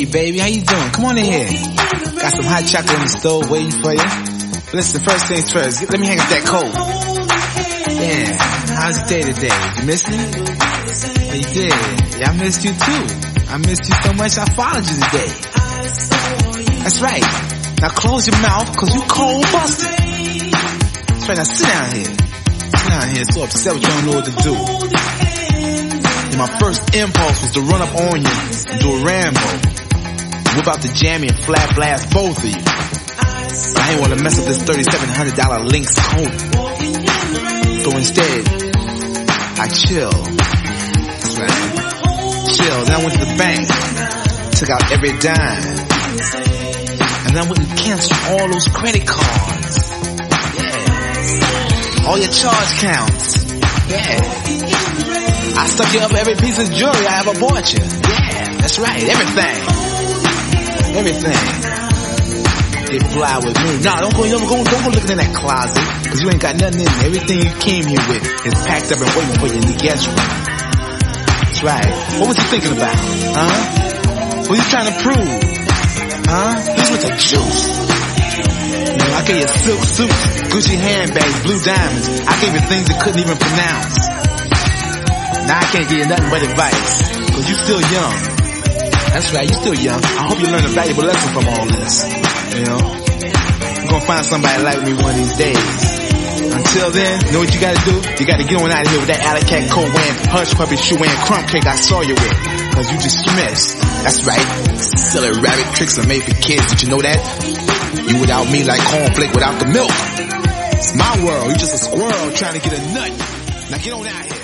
baby, how you doing? Come on in here. Got some hot chocolate in the stove waiting for you. Listen, first things first, let me hang up that coat. Yeah, how's your day today? You miss me? Yeah, you did. Yeah, I missed you too. I missed you so much I followed you today. That's right. Now close your mouth, cause you cold busted. That's right, now sit down here. Sit down here, so upset with you don't know what to do. And my first impulse was to run up on you and do a Rambo. Whip out the jammy and flat blast both of you. I ain't wanna mess up this $3,700 Lynx coat. So instead, I chill. That's right. Chill. Then I went to the bank. Took out every dime. And then I went and canceled all those credit cards. Yeah. All your charge counts. Yeah. I stuck you up every piece of jewelry I ever bought you. Yeah, that's right. Everything. Get fly with me. Nah, don't go looking in that closet, cause you ain't got nothing in there. Everything you came here with is packed up and waiting for you in the guest room. That's right. What was you thinking about? Huh? What you trying to prove? Huh? This was the juice. You know, I gave you silk suits, Gucci handbags, blue diamonds. I gave you things that couldn't even pronounce. Now I can't give you nothing but advice, cause you still young. That's right, you still young. I hope you learn a valuable lesson from all this. You know, you're gonna find somebody like me one of these days. Until then, you know what you gotta do? You gotta get on out of here with that alley cat coat wearing, hush puppy shoe wearing, crumb cake I saw you with. Cause you just missed. That's right. Silly rabbit tricks are made for kids. Did you know that? You without me like cornflake without the milk. It's my world. You just a squirrel trying to get a nut. Now get on out of here.